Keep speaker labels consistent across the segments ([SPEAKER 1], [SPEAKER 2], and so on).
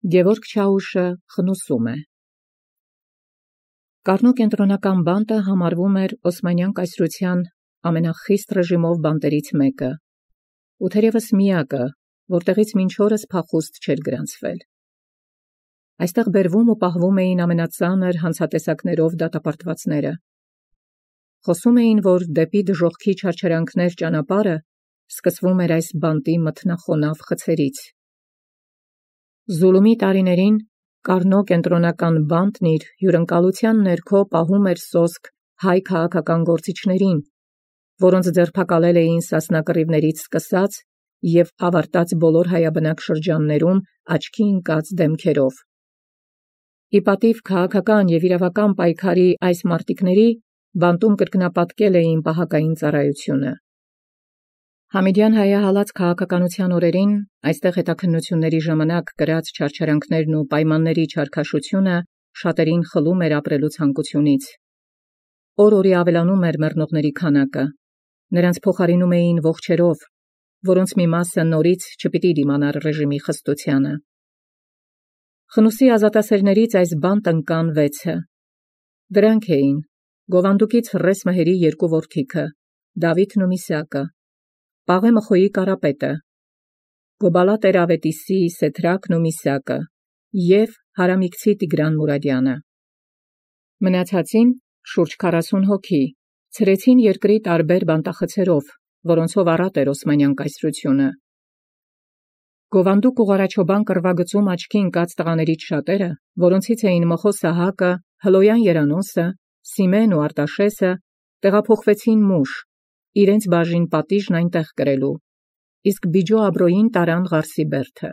[SPEAKER 1] Գևորգ Չաուշը խնուսում է։ Կառնո կենտրոնական բանտը համարվում էր Օսմանյան կայսրության ամենախիստ ռեժիմով բանտերից մեկը, ու թերևս միակը, որտեղից մինչ օրս փախուստ չէր գրանցվել։ Այստեղ բերվում ու պահվում էին ամենածանր հանցատեսակներով դատապարտվածները։ Խոսում էին, որ դեպի դժոխքի չարչարանքներ ճանապարհը սկսվում էր այս բանտի մթնախոնավ խցերից։ Զուլումի տարիներին Կառնո կենտրոնական բանտն իր հյուրընկալության ներքո պահում էր սոսկ հայ քաղաքական գործիչներին, որոնց ձերբակալել էին Սասնա կռիվներից սկսած և ավարտած բոլոր հայաբնակ շրջաններում աչքի ընկած դեմքերով։ Ի պատիվ քաղաքական և իրավական պայքարի այս մարտիկների բանտում կրկնապատկել էին պահակային ծառայությունը։ Համիդյան հայահալած քաղաքականության օրերին այստեղ հետաքննությունների ժամանակ կրած չարչարանքներն ու պայմանների չարքաշությունը շատերին խլում էր ապրելու ցանկությունից։ Օր-օրի ավելանում էր մեռնողների քանակը, նրանց փոխարինում էին ողջերով, որոնց մի մասը նորից չպիտի դիմանար ռեժիմի խստությանը։ Խնուսի ազատասերներից այս բանտ ընկան 6-ը։ Դրանք էին Գովանդուկից Ռես Մհերի 2 որդիքը, Դավիթն ու Միսակը, Պաղե Մխոյի Կարապետը, Գոբալա Տերավետիսի Սեթրակն ու Միսակը և Հարամիկցի Տիգրան Մուրադյանը։ Մնացածին շուրջ 40 հոգի ցրեցին երկրի տարբեր բանտախցերով, որոնցով առատ էր Օսմանյան կայսրությունը։ Գովանդուկ ուղղարաչոբան կռվագծում աչքի ընկած տղաներից շատերը, որոնցից էին Մխո Սահակը, Հլոյան Երանոսը, Սիմեն ու Արտաշեսը, տեղափոխվեցին Մուշ, իրենց բաժին պատիժն այնտեղ կրելու, իսկ Բիջո Աբրոյին տարան Ղարսի բերդը։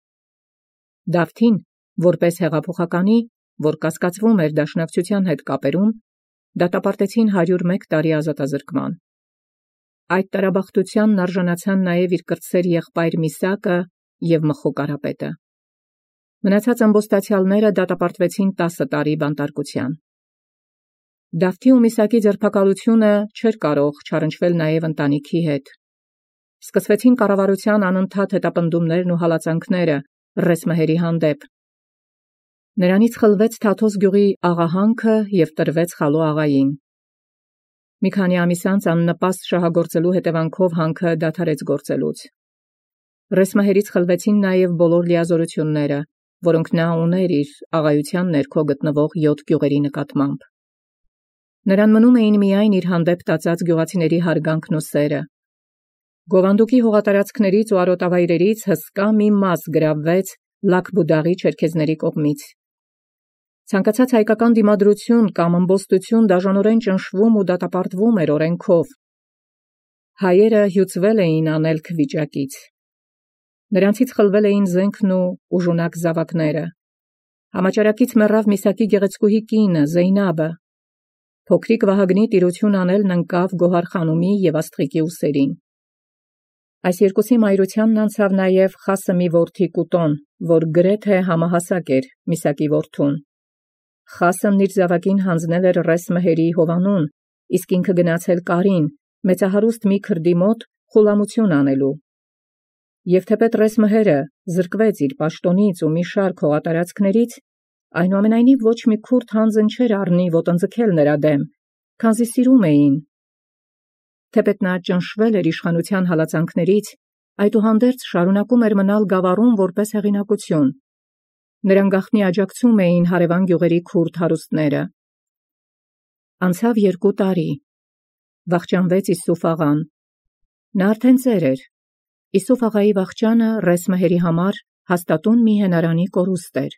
[SPEAKER 1] Դավթին, որպես հեղափոխականի, որ կասկածվում էր դաշնակցության հետ կապերում, դատապարտեցին 101 տարի ազատազրկման։ Այդ տարաբախտությանն արժանացան նաև իր կրտսեր եղբայր Միսակը և Մխո Կարապետը։ Մնացած ամբոստացյալները դատապարտվեցին 10 տարի բանտարկության։ Դավթի ու Միսակի ձերբակալությունը չէր կարող չառնչվել նաև ընտանիքի հետ։ Սկսվեցին կառավարության անընդհատ հետապնդումներն ու հալածանքները Ռես Մհերի հանդեպ։ Նրանից խլվեց Թաթոս գյուղի աղահանքը և տրվեց Խալո աղային։ Մի քանի ամիս անց աննպաստ շահագործելու հետևանքով հանքը դադարեց գործելուց։ Ռես Մհերից խլվեցին նաև բոլոր լիազորությունները, որոնք նա ուներ իր աղայության ներքո գտնվող 7 գյուղերի նկատմամբ։ Նրան մնում էին միայն իր հանդեպ տածած գյուղացիների հարգանքն ու սերը։ Գովանդուկի հողատարածքներից ու արոտավայրերից հսկա մի մաս գրավվեց Լաքբուդաղի չերքեզների կողմից։ Ցանկացած հայկական դիմադրություն կամ ամբոստություն դաժանորեն ճնշվում ու դատապարտվում էր օրենքով։ Հայերը հյուծվել էին անելք վիճակից։ Նրանցից խլվել էին զենքն ու ուժունակ զավակները։ Համաճարակից մեռավ Միսակի գեղեցկուհի կինը Զեյնաբը։ Փոքրիկ Վահագնի տիրություն անելն ընկավ Գոհար խանումի և Աստղիկի ուսերին։ Այս երկուսի մայրությանն անցավ նաև Խասեմի որդի Կուտոն, որ գրեթե համահասակ էր Միսակի որդուն։ Խասեմն իր զավակին հանձնել էր Ռես Մհերի Հովանուն, իսկ ինքը գնացել Կարին, մեծահարուստ մի քրդի մոտ խուլամություն անելու։ Եվ թեպետ Ռես Մհերը զրկվեց իր պաշտոնից ու մի շարք հողատարածքներից, այնուամենայնիվ ոչ մի քուրդ հանձն չէր առնի ոտնձգել նրա դեմ, քանզի սիրում էին։ Թեպետ նա ճնշվել էր իշխանության հալածանքներից, այդուհանդերձ շարունակում էր մնալ գավառում որպես հեղինակություն։ Նրան գաղտնի աջակցում էին հարևան գյուղերի քուրդ հարուստները։ Անցավ 2 տարի։ Վախճանվեց Իսուֆ աղան։ Նա արդեն ծեր էր։ Իսուֆ աղայի վախճանը Ռես Մհերի համար հաստատուն մի հենարանի կորուստ էր։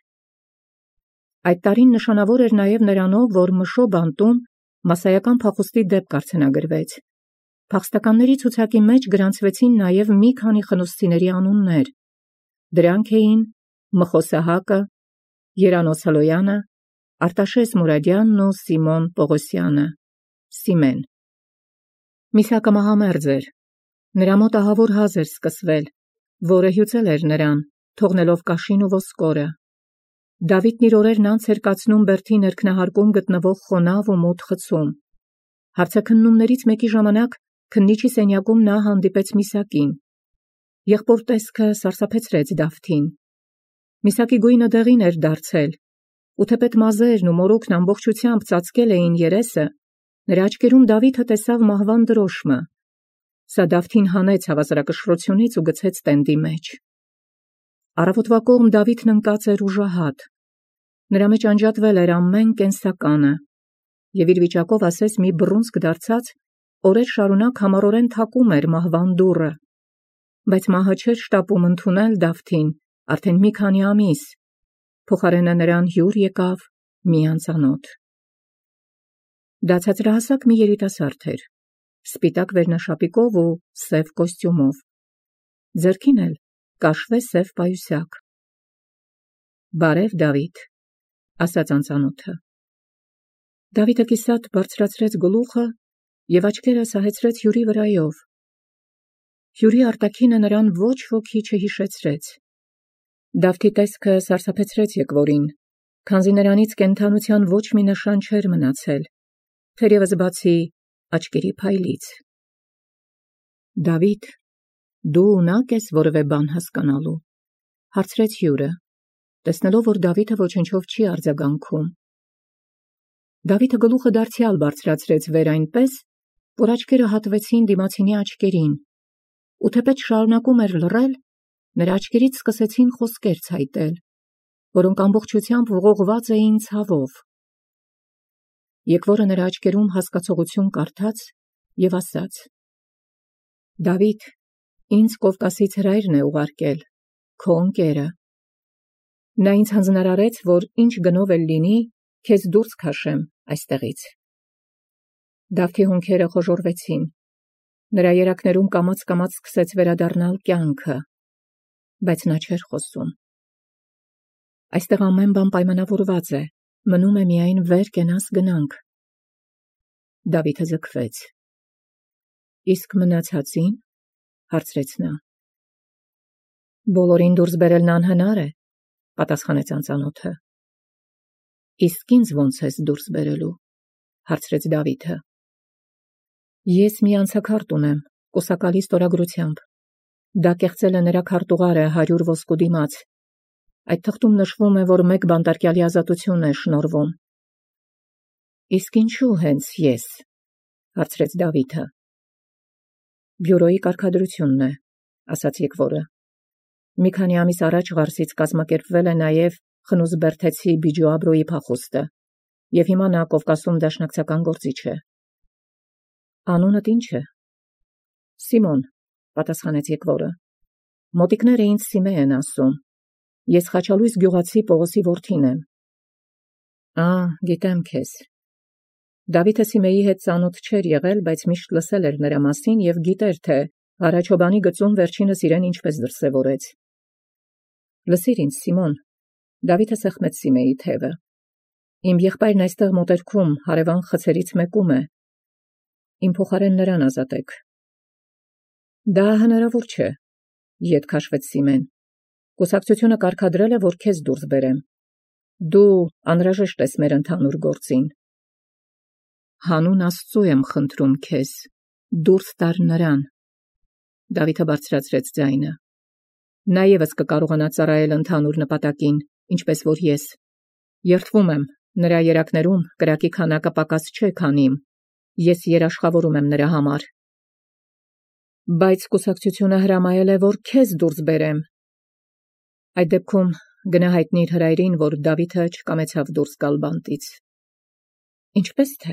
[SPEAKER 1] Այդ տարին նշանավոր էր նաև նրանով, որ Մշո բանտում մասսայական փախուստի դեպք արձանագրվեց։ Փախստականների ցուցակի մեջ գրանցվեցին նաև մի քանի խնուսցիների անուններ։ Դրանք էին Մխո Սահակը, Երանոս Հլոյանը, Արտաշես Մուրադյանն ու Սիմոն Պողոսյանը, Սիմեն։ Միսակը մահամերձ էր։ Նրա մոտ ահավոր հազ էր սկսվել, որը հյուծել էր նրան, թողնելով կաշին ու ոսկորը։ Դավիթն իր օրերն անց էր կացնում բերդի ներքնահարկում գտնվող խոնավ ու մութ խցում։ Հարցաքննումներից մեկի ժամանակ քննիչի սենյակում նա հանդիպեց Միսակին։ Եղբոր տեսքը սարսափեցրեց Դավթին։ Միսակի գույնը դեղին էր դարձել, ու թեպետ մազերն ու մորուքն ամբողջությամբ ծածկել էին երեսը, նրա աչքերում Դավիթը տեսավ մահվան դրոշմը։ Սա Դավթին հանեց հավասարակշռությունից ու գցեց տենդի մեջ։ Առավոտվա կողմ Դավիթն ընկած էր ուժահատ։ Նրա մեջ անջատվել էր ամեն կենսականը, և իր վիճակով ասես մի բռունցք դարձած, օրեր շարունակ համառորեն թակում էր մահվան դուռը, բայց մահը չէր շտապում ընդունել Դավթին արդեն մի քանի ամիս, փոխարենը նրան հյուր եկավ մի անծանոթ։ Դա ցածրահասակ մի երիտասարդ էր, սպիտակ վերնաշապիկով ու սև կոստյումով, ձեռքին էլ կաշվե սև պայուսակ։ «Բարև, Դավիթ», ասաց անծանոթը։ Դավիթը կիսատ բարձրացրեց գլուխը և աչքերը սահեցրեց հյուրի վրայով։ Հյուրի արտաքինը նրան ոչ ոքի չհիշեցրեց։ Դավթի տեսքը սարսափեցրեց եկվորին, քանզի նրանից կենդանության ոչ մի նշան չէր մնացել, թերևս բացի աչքերի փայլից։ «Դավիթ, դու ունակ ես որևէ բան հասկանալու», հարցրեց հյուրը, տեսնելով, որ Դավիթը ոչնչով չի արձագանքում։ Դավիթը գլուխը դարձյալ բարձրացրեց վեր այնպես, որ աչքերը հատվեցին դիմացինի աչքերին, ու թեպետ շարունակում էր լռել, նրա աչքերից սկսեցին խոսքեր ցայտել, որոնք ամբողջությամբ ողողված էին ցավով։ Եկվորը նրա աչքերում հասկացողություն կարդաց և ասաց. «Դավիթ, ինձ Կովկասից հրայրն է ուղարկել, քո ընկերը։ Նա ինձ հանձնարարեց, որ ինչ գնով էլ լինի, քեզ դուրս քաշեմ այստեղից»։ Դավթի հոնքերը խոժոռվեցին, նրա երակներում կամաց-կամաց սկսեց վերադառնալ կյանքը, բայց նա չէր խոսում։ «Այստեղ ամեն բան պայմանավորված է, մնում է միայն վեր կենաս գնանք»։ Դավիթը ձգվեց։ «Իսկ մնացածին», հարցրեց նա։ «Բոլորին դուրս բերելն անհնար է», պատասխանեց անծանոթը։ «Իսկ ինձ ո՞նց ես դուրս բերելու», հարցրեց Դավիթը։ «Ես մի անցաքարտ ունեմ, կուսակալի ստորագրությամբ։ Դա կեղծել է նրա քարտուղարը 100 ոսկու դիմաց։ Այդ թղթում նշվում է, որ 1 բանտարկյալի ազատություն է շնորհվում»։ «Իսկ ինչու հենց ես», հարցրեց Դավիթը։ «Բյուրոյի կարգադրությունն է», ասաց եկվորը։ «Մի քանի ամիս առաջ Ղարսից կազմակերպվել է նաև Խնուզբերթեցի Բիջուաբրոյի փախուստը, և հիմա նա Կովկասում դաշնակցական գործիչ է»։ «Անունդ ի՞նչ է»։ «Սիմոն», պատասխանեց եկվորը։ «Մոտիկները ինձ Սիմե են ասում։ Ես Խաչալույս գյուղացի Պողոսի որդին եմ»։ «Գիտեմ քեզ»։ Դավիթը Սիմեի հետ ծանոթ չէր եղել, բայց միշտ լսել էր նրա մասին և գիտեր, թե Ղարաչոբանի գծում վերջինս իրեն ինչպես դրսևորեց։ «Լսիր ինձ, Սիմոն», Դավիթը սեղմեց Սիմեի թևը։ «Իմ եղբայրն այստեղ մոտերքում հարևան խցերից մեկում է։ Իմ փոխարեն նրան ազատեք»։ «Դա հնարավոր չէ», ետ քաշվեց Սիմեն։ «Կուսակցությունը կարգադրել է, որ քեզ դուրս բերեմ։ Դու անհրաժեշտ ես մեր ընդհանուր գործին»։ «Հանուն Աստծու եմ խնդրում քեզ, դուրս տար նրան», Դավիթը բարձրացրեց ձայնը։ «Նա ևս կկարողանա ծառայել ընդհանուր նպատակին, ինչպես որ ես։ Երդվում եմ, նրա երակներում կրակի քանակը պակաս չէ, քան իմ։ Ես երաշխավորում եմ նրա համար»։ «Բայց կուսակցությունը հրամայել է, որ քեզ դուրս բերեմ»։ «Այդ դեպքում գնա հայտնիր հրայրին, որ Դավիթը չկամեցավ դուրս գալ բանտից»։ «Ինչպես թե»։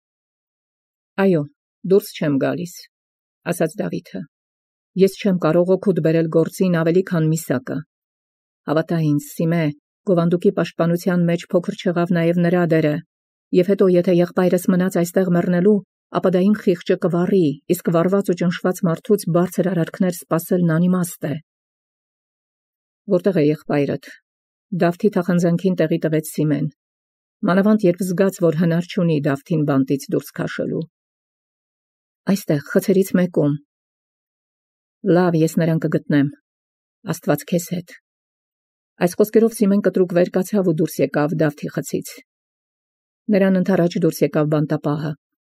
[SPEAKER 1] «Այո, դուրս չեմ գալիս», ասաց Դավիթը։ «Ես չեմ կարող օգուտ բերել գործին ավելի քան Միսակը։ Հավատա ինձ, Սիմե, գովանդուկի պաշտպանության մեջ փոքր չեղավ նաև նրա դերը, և հետո եթե եղբայրս մնաց այստեղ մեռնելու, ապա դա իմ խիղճը կվառի, իսկ վառված ու ճնշված մարդուց բարձր արարքներ սպասելն անիմաստ է»։ «Որտեղ է եղբայրդ»։ Դավթի թախանձանքին տեղի տվեց Սիմեն, մանավանդ երբ զգաց, որ հնար չունի Դավթին բանտից դուրս քաշելու։ «Այստեղ, խցերից մեկում»։ «Լավ, ես նրան կգտնեմ։ Աստված քեզ հետ»։ Այս խոսքերով Սիմեն կտրուկ վեր կացավ ու դուրս եկավ Դավթի խցից։ Նրան ընդառաջ դուրս եկավ բանտապահը։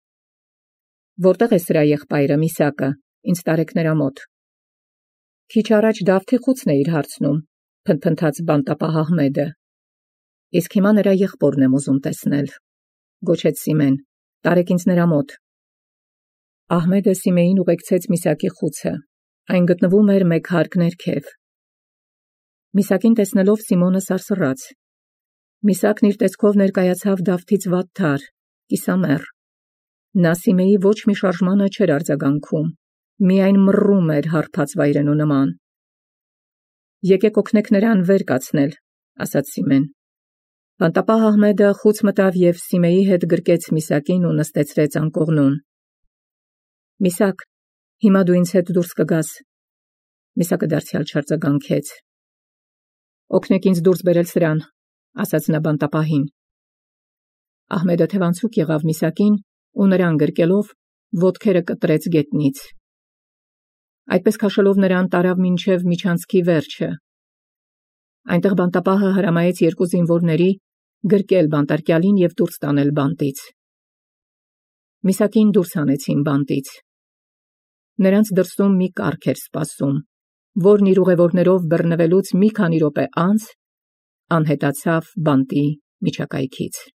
[SPEAKER 1] «Որտեղ է սրա եղբայրը, Միսակը, ինձ տարեք նրա մոտ»։ Քիչ առաջ Դավթի խուցն է իր հարցնում, փնթփնթաց բանտապահ Ահմեդը։ Իսկ հիմա նրա եղբորն եմ ուզում տեսնել, գոչեց Սիմեն, տարեք ինձ նրա մոտ։ Ահմեդը Սիմեին ուղեկցեց Միսակի խուցը, այն գտնվում էր մեկ հարկ ներքև։ Միսակին տեսնելով Սիմոնը սարսռաց։ Միսակն իր տեսքով ներկայացավ Դավթից վատթար, կիսամեռ։ Նա Սիմեի ոչ մի շարժմանը չէր արձագանքում, միայն մռռում էր հարբած վայրենու նման։ Եկեք օգնեք նրան վեր կացնել, ասաց Սիմեն։ Բանտապահ Ահմեդը խուց մտավ և Սիմեի հետ գրկեց Միսակին ու նստեցրեց անկողնուն։ Միսակ, հիմա դու ինձ հետ դուրս կգաս։ Միսակը դարձյալ չարձագանքեց։ Օգնեք ինձ դուրս բերել սրան, ասաց նա բանտապահին։ Ահմեդը թևանցուկ եղավ Միսակին ու նրան գրկելով ոտքերը կտրեց գետնից։ Այդպես քաշելով նրան տարավ մինչև միջանցքի վերջը։ Այնտեղ բանտապահը հրամայեց երկու զինվորների գրկել բանտարկյալին և դուրս տանել բանտից։ Միսակին դուրս հանեցին բանտից։ Նրանց դրսում մի կառք էր սպասում, որն իր ուղևորներով բռնվելուց մի քանի րոպե անց անհետացավ բանտի միջակայքից։